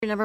Number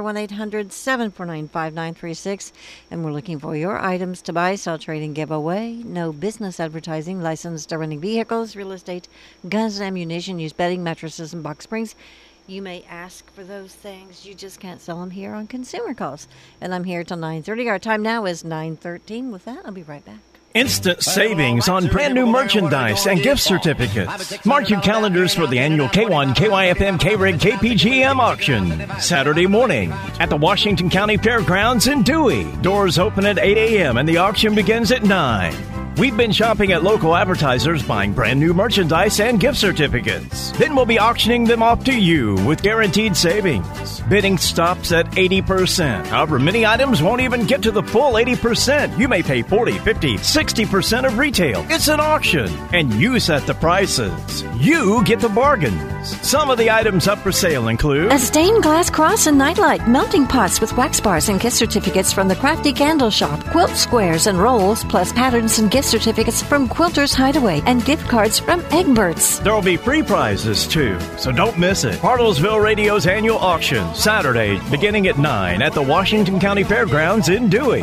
1-800-749-5936, and we're looking for your items to buy, sell, trade, and give away. No business advertising, licensed to renting vehicles, real estate, guns and ammunition, used bedding, mattresses, and box springs. You may ask for those things. You just can't sell them here on Consumer Calls. And I'm here till 9:30. Our time now is 9:13. With that, I'll be right back. Instant savings on brand new merchandise and gift certificates. Mark your calendars for the annual K1, KYFM, KRIG, KPGM auction. Saturday morning at the Washington County Fairgrounds in Dewey. Doors open at 8 a.m. and the auction begins at 9. We've been shopping at local advertisers, buying brand new merchandise and gift certificates. Then we'll be auctioning them off to you with guaranteed savings. Bidding stops at 80%. However, many items won't even get to the full 80%. You may pay 40, 50, 60% of retail. It's an auction, and you set the prices. You get the bargains. Some of the items up for sale include a stained glass cross and nightlight, melting pots with wax bars and gift certificates from the Crafty Candle Shop, quilt squares and rolls, plus patterns and gift certificates from Quilter's Hideaway, and gift cards from Egbert's. There will be free prizes, too, so don't miss it. Bartlesville Radio's annual auction, Saturday, beginning at 9 at the Washington County Fairgrounds in Dewey.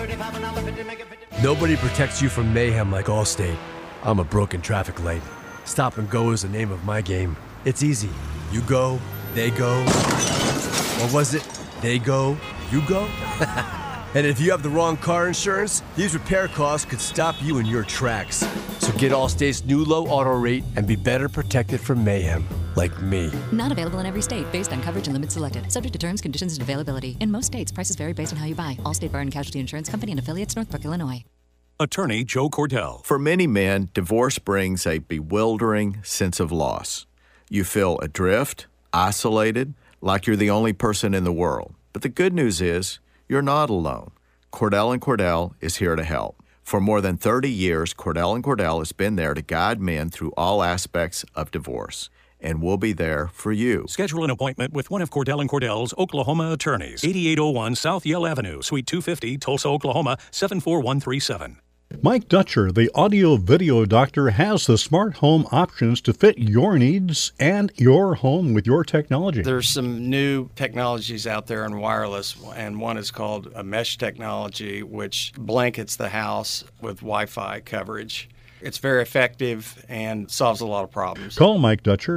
Nobody protects you from mayhem like Allstate. I'm a broken traffic light. Stop and go is the name of my game. It's easy. You go, they go. Or was it, they go, you go? And if you have the wrong car insurance, these repair costs could stop you in your tracks. So get Allstate's new low auto rate and be better protected from mayhem, like me. Not available in every state, based on coverage and limits selected. Subject to terms, conditions, and availability. In most states, prices vary based on how you buy. Allstate Bar and Casualty Insurance Company and affiliates, Northbrook, Illinois. Attorney Joe Cordell. For many men, divorce brings a bewildering sense of loss. You feel adrift, isolated, like you're the only person in the world. But the good news is, you're not alone. Cordell & Cordell is here to help. For more than 30 years, Cordell & Cordell has been there to guide men through all aspects of divorce, and we'll be there for you. Schedule an appointment with one of Cordell & Cordell's Oklahoma attorneys. 8801 South Yale Avenue, Suite 250, Tulsa, Oklahoma, 74137. Mike Dutcher, the audio-video doctor, has the smart home options to fit your needs and your home with your technology. There's some new technologies out there in wireless, and one is called a mesh technology, which blankets the house with Wi-Fi coverage. It's very effective and solves a lot of problems. Call Mike Dutcher,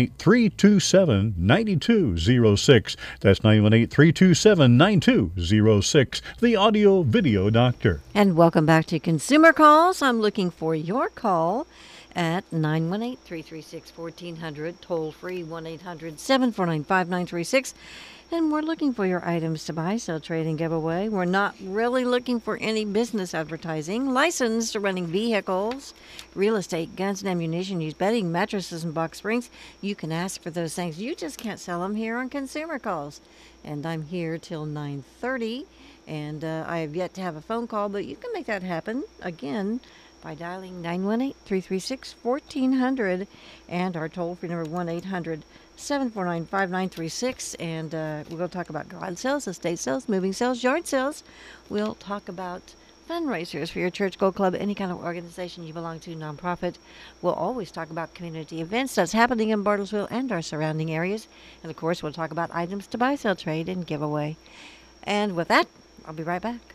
918-327-9206. That's 918-327-9206, the audio-video doctor. And welcome back to Consumer Calls. I'm looking for your call at 918-336-1400, toll-free 1-800-749-5936. And we're looking for your items to buy, sell, trade, and give away. We're not really looking for any business advertising. Licensed to renting vehicles, real estate, guns and ammunition, used bedding, mattresses, and box springs. You can ask for those things. You just can't sell them here on Consumer Calls. And I'm here till 9:30, and I have yet to have a phone call, but you can make that happen, again, by dialing 918-336-1400 and our toll-free number 1-800-749-5936, and we're going to talk about garage sales, estate sales, moving sales, yard sales. We'll talk about fundraisers for your church, Gold Club, any kind of organization you belong to, nonprofit. We'll always talk about community events that's happening in Bartlesville and our surrounding areas. And, of course, we'll talk about items to buy, sell, trade, and give away. And with that, I'll be right back.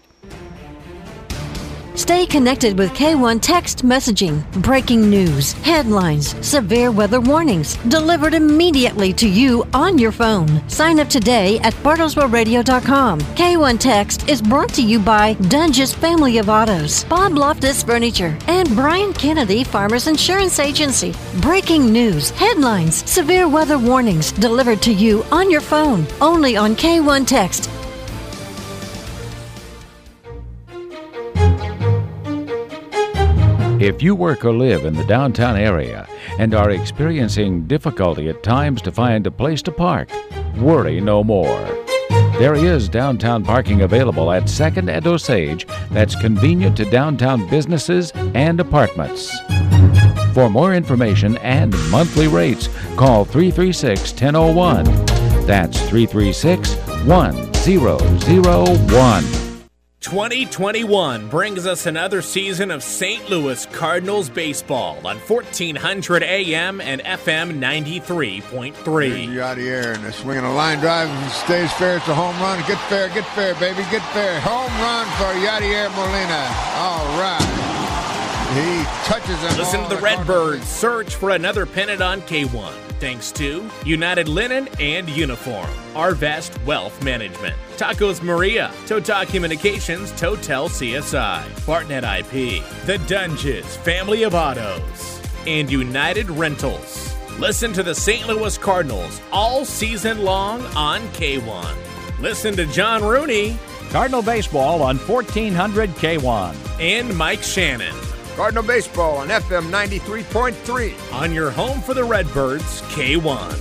Stay connected with K1 text messaging, breaking news, headlines, severe weather warnings, delivered immediately to you on your phone. Sign up today at BartlesvilleRadio.com. K1 Text is brought to you by Dunge's Family of Autos, Bob Loftus Furniture, and Brian Kennedy Farmers Insurance Agency. Breaking news, headlines, severe weather warnings, delivered to you on your phone. Only on K1 Text. If you work or live in the downtown area and are experiencing difficulty at times to find a place to park, worry no more. There is downtown parking available at 2nd and Osage that's convenient to downtown businesses and apartments. For more information and monthly rates, call 336-1001. That's 336-1001. 2021 brings us another season of St. Louis Cardinals baseball on 1400 AM and FM 93.3. Yadier, and swinging a line drive and stays fair. It's a home run. Get fair, baby, get fair. Home run for Yadier Molina. All right. He touches them. Listen to the Redbirds search for another pennant on K1. Thanks to United Linen and Uniform, Arvest Wealth Management, Tacos Maria, Total Communications, Total CSI, Bartnet IP, The Dunges Family of Autos, and United Rentals. Listen to the St. Louis Cardinals all season long on K1. Listen to John Rooney, Cardinal Baseball on 1400 K1, and Mike Shannon, Cardinal Baseball on FM 93.3. On your home for the Redbirds, K1.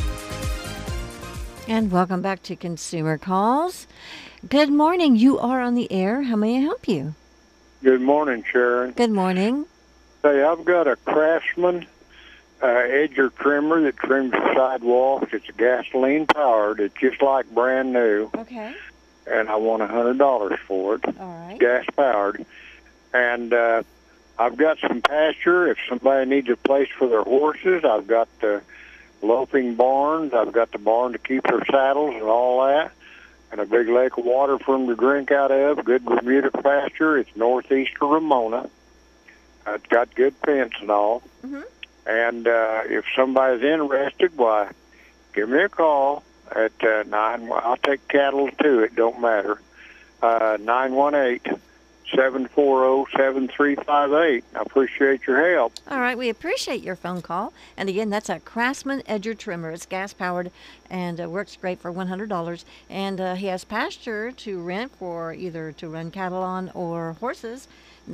And welcome back to Consumer Calls. Good morning. You are on the air. How may I help you? Good morning, Sharon. Good morning. Hey, I've got a Craftsman edger trimmer that trims the sidewalks. It's gasoline powered. It's just like brand new. Okay. And I want $100 for it. All right. Gas powered. And I've got some pasture if somebody needs a place for their horses. I've got the loping barns. I've got the barn to keep their saddles and all that. And a big lake of water for them to drink out of. Good Bermuda pasture. It's northeast of Ramona. It's got good fence and all. Mm-hmm. And if somebody's interested, why, give me a call at 9. I'll take cattle too. It don't matter. 918-740-7358. I appreciate your help. All right, we appreciate your phone call. And again, that's a Craftsman edger trimmer. It's gas powered and works great for $100. And he has pasture to rent for either to run cattle on or horses.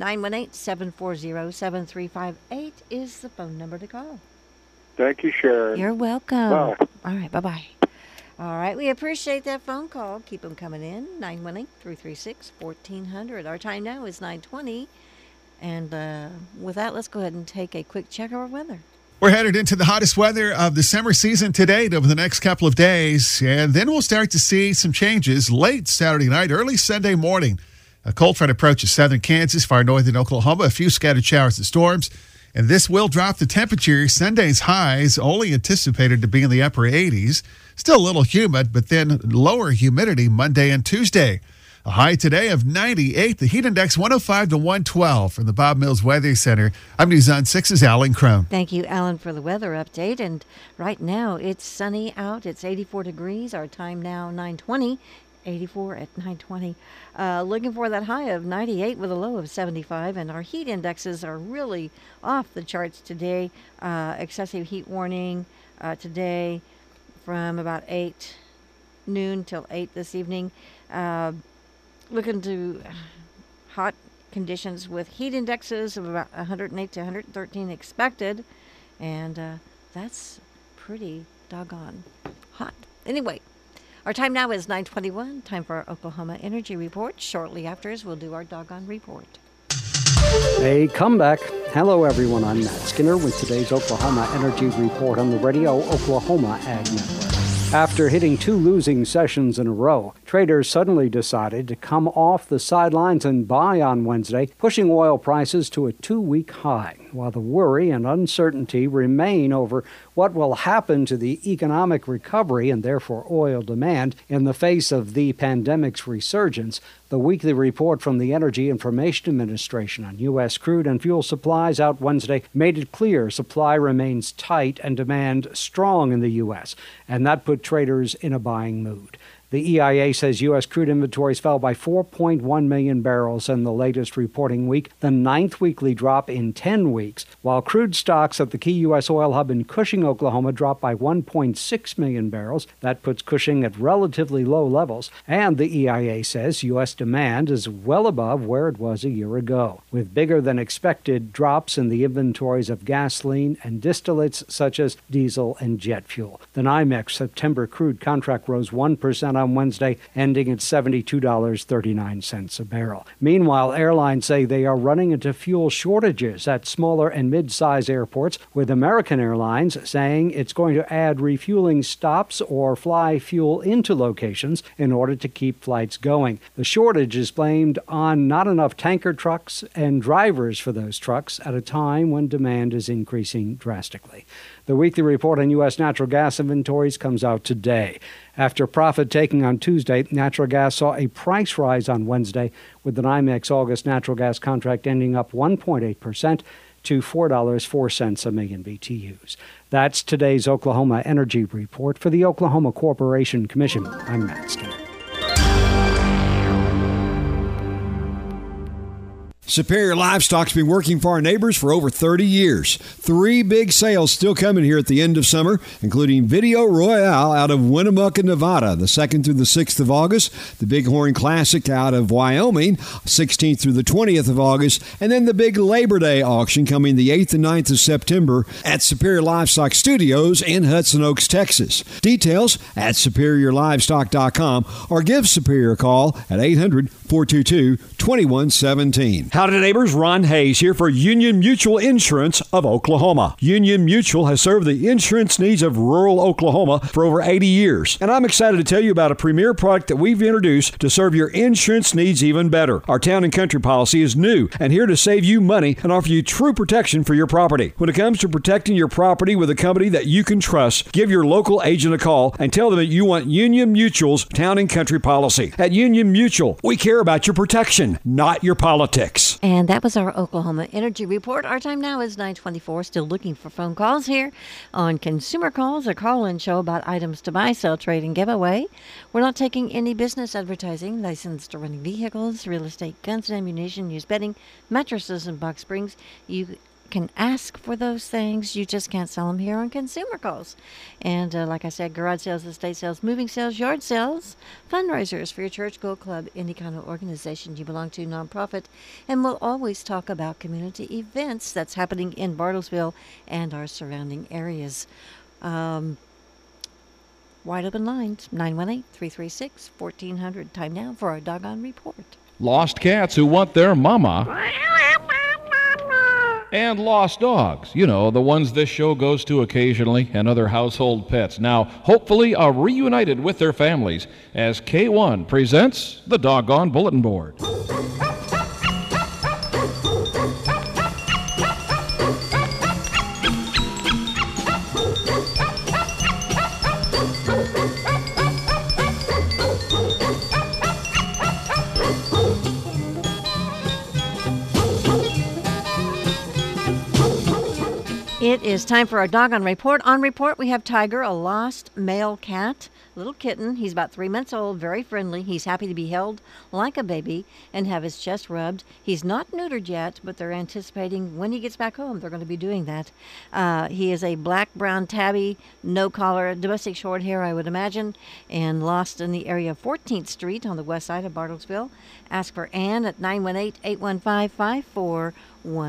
918-740-7358 is the phone number to call. Thank you, Sharon. You're welcome. Bye. All right, bye-bye. All right, we appreciate that phone call. Keep them coming in. 918-336-1400. Our time now is 9:20. And with that, let's go ahead and take a quick check of our weather. We're headed into the hottest weather of the summer season to date over the next couple of days. And then we'll start to see some changes late Saturday night, early Sunday morning. A cold front approaches southern Kansas, far northern Oklahoma, a few scattered showers and storms. And this will drop the temperature. Sunday's highs only anticipated to be in the upper 80s. Still a little humid, but then lower humidity Monday and Tuesday. A high today of 98. The heat index 105 to 112 from the Bob Mills Weather Center. I'm News on 6's Alan Crone. Thank you, Alan, for the weather update. And right now it's sunny out. It's 84 degrees. Our time now 9:20. 84 at 9:20. Looking for that high of 98 with a low of 75. And our heat indexes are really off the charts today. Excessive heat warning today from about 8 noon till 8 this evening. Looking to hot conditions with heat indexes of about 108 to 113 expected. And that's pretty doggone hot. Anyway. Our time now is 9:21. Time for our Oklahoma Energy Report. Shortly after we'll do our doggone report. A comeback. Hello, everyone. I'm Matt Skinner with today's Oklahoma Energy Report on the Radio Oklahoma Ag Network. After hitting 2 losing sessions in a row, traders suddenly decided to come off the sidelines and buy on Wednesday, pushing oil prices to a 2-week high, while the worry and uncertainty remain over what will happen to the economic recovery and therefore oil demand in the face of the pandemic's resurgence. The weekly report from the Energy Information Administration on U.S. crude and fuel supplies out Wednesday made it clear supply remains tight and demand strong in the U.S., and that put traders in a buying mood. The EIA says U.S. crude inventories fell by 4.1 million barrels in the latest reporting week, the 9th weekly drop in 10 weeks, while crude stocks at the key U.S. oil hub in Cushing, Oklahoma, dropped by 1.6 million barrels. That puts Cushing at relatively low levels, and the EIA says U.S. demand is well above where it was a year ago, with bigger than expected drops in the inventories of gasoline and distillates such as diesel and jet fuel. The NYMEX September crude contract rose 1% on Wednesday, ending at $72.39 a barrel. Meanwhile, airlines say they are running into fuel shortages at smaller and mid-size airports, with American Airlines saying it's going to add refueling stops or fly fuel into locations in order to keep flights going. The shortage is blamed on not enough tanker trucks and drivers for those trucks at a time when demand is increasing drastically. The weekly report on U.S. natural gas inventories comes out today. After profit-taking on Tuesday, natural gas saw a price rise on Wednesday, with the NYMEX August natural gas contract ending up 1.8% to $4.04 a million BTUs. That's today's Oklahoma Energy Report. For the Oklahoma Corporation Commission, I'm Matt Skinner. Superior Livestock's been working for our neighbors for over 30 years. 3 big sales still coming here at the end of summer, including Video Royale out of Winnemucca, Nevada, the 2nd through the 6th of August, the Bighorn Classic out of Wyoming, 16th through the 20th of August, and then the big Labor Day auction coming the 8th and 9th of September at Superior Livestock Studios in Hudson Oaks, Texas. Details at SuperiorLivestock.com or give Superior a call at 800-422-2117. Howdy, neighbors. Ron Hayes here for Union Mutual Insurance of Oklahoma. Union Mutual has served the insurance needs of rural Oklahoma for over 80 years. And I'm excited to tell you about a premier product that we've introduced to serve your insurance needs even better. Our Town and Country policy is new and here to save you money and offer you true protection for your property. When it comes to protecting your property with a company that you can trust, give your local agent a call and tell them that you want Union Mutual's Town and Country policy. At Union Mutual, we care about your protection, not your politics. And that was our Oklahoma Energy Report. Our time now is 9:24. Still looking for phone calls here on Consumer Calls, a call-in show about items to buy, sell, trade, and give away. We're not taking any business advertising, licensed to running vehicles, real estate, guns and ammunition, used bedding, mattresses, and box springs. You can ask for those things. You just can't sell them here on Consumer Calls. And like I said, garage sales, estate sales, moving sales, yard sales, fundraisers for your church, go club, any kind of organization you belong to, nonprofit. And we'll always talk about community events that's happening in Bartlesville and our surrounding areas. Wide open lines, 918-336-1400. Time now for our Doggone Report. Lost cats who want their mama. And lost dogs, you know, the ones this show goes to occasionally, and other household pets, now hopefully are reunited with their families as K1 presents the Doggone Bulletin Board. It is time for our Doggone Report. On report, we have Tiger, a lost male cat, little kitten. He's about 3 months old, very friendly. He's happy to be held like a baby and have his chest rubbed. He's not neutered yet, but they're anticipating when he gets back home, they're going to be doing that. He is a black-brown tabby, no collar, domestic short hair, I would imagine, and lost in the area of 14th Street on the west side of Bartlesville. Ask for Ann at 918-815-5413.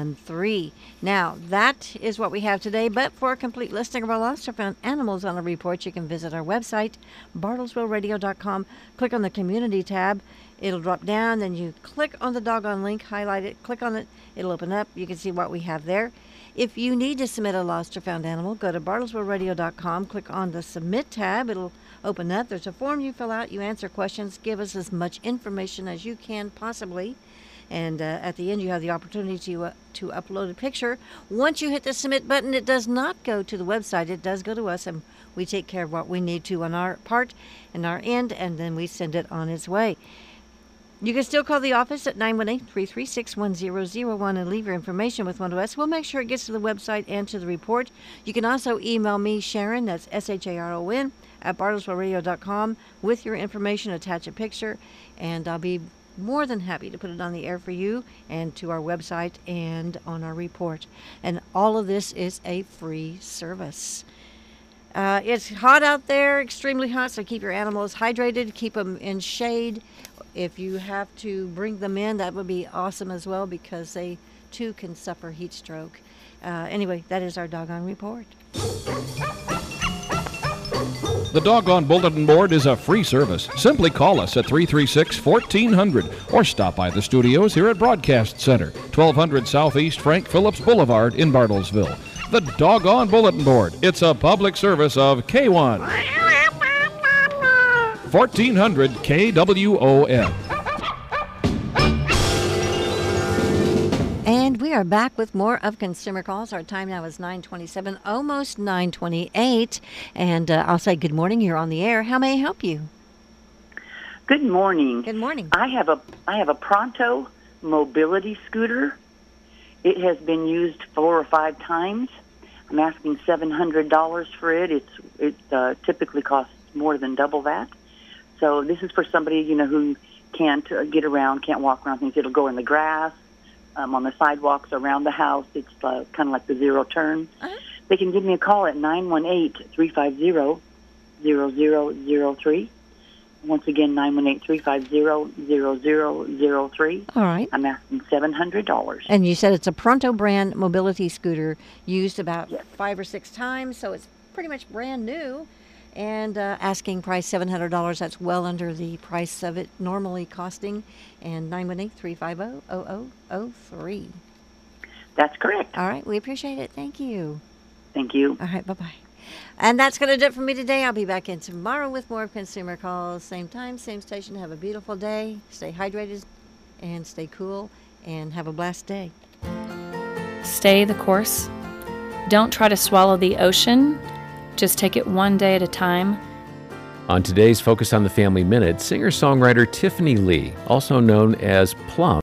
Now, that is what we have today, but for a complete listing of our lost or found animals on the report, you can visit our website, bartlesvilleradio.com. Click on the community tab. It'll drop down, then you click on the Doggone link, highlight it, click on it, it'll open up. You can see what we have there. If you need to submit a lost or found animal, go to bartlesvilleradio.com, click on the Submit tab. It'll open up. There's a form you fill out. You answer questions. Give us as much information as you can possibly. And at the end, you have the opportunity to upload a picture. Once you hit the Submit button, it does not go to the website. It does go to us, and we take care of what we need to on our part and our end, and then we send it on its way. You can still call the office at 918-336-1001 and leave your information with one of us. We'll make sure it gets to the website and to the report. You can also email me, Sharon, that's SHARON, at bartlesvilleradio.com with your information, attach a picture, and I'll be more than happy to put it on the air for you and to our website and on our report. And all of this is a free service. It's hot out there, extremely hot, so keep your animals hydrated, keep them in shade. If you have to bring them in, that would be awesome as well, because they too can suffer heat stroke. Anyway, that is our Doggone Report. The Doggone Bulletin Board is a free service. Simply call us at 336-1400 or stop by the studios here at Broadcast Center, 1200 Southeast Frank Phillips Boulevard in Bartlesville. The Doggone Bulletin Board. It's a public service of K1. 1400 KWON. And we are back with more of Consumer Calls. Our time now is 9:27, almost 9:28. And I'll say good morning. You're on the air. How may I help you? Good morning. Good morning. I have a Pronto mobility scooter. It has been used 4 or 5 times. I'm asking $700 for it. It typically costs more than double that. So this is for somebody who can't get around, can't walk around things. It'll go in the grass, on the sidewalks around the house. It's kind of like the zero turn. They can give me a call at 918-350-0003. Once again, 918-350-0003. All right. I'm asking $700. And you said it's a Pronto brand mobility scooter used about 5 or 6 times, so it's pretty much brand new. And asking price $700. That's well under the price of it normally costing. And 918-350-0003. That's correct. All right. We appreciate it. Thank you. Thank you. All right. Bye-bye. And that's going to do it for me today. I'll be back in tomorrow with more Consumer Calls. Same time, same station. Have a beautiful day. Stay hydrated and stay cool. And have a blessed day. Stay the course. Don't try to swallow the ocean. Just take it one day at a time. On today's Focus on the Family Minute, singer-songwriter Tiffany Lee, also known as Plum,